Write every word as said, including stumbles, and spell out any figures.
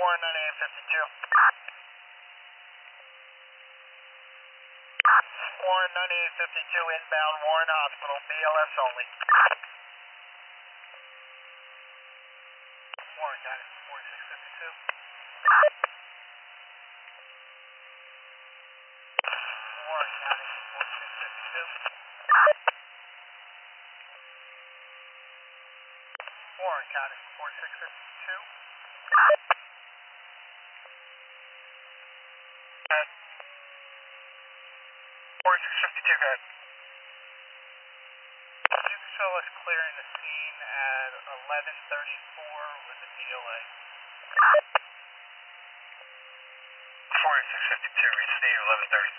Warren ninety-eight fifty-two. Warren ninety-eight fifty-two inbound Warren Hospital, B L S only. Warren got it, forty-six fifty-two. Warren got it, forty-six fifty-two. Warren got it, forty-six fifty-two. Good. forty-six fifty-two, good. You can show us clearing the scene at eleven thirty-four with a D O A. forty-six fifty-two, reach scene eleven thirty-four.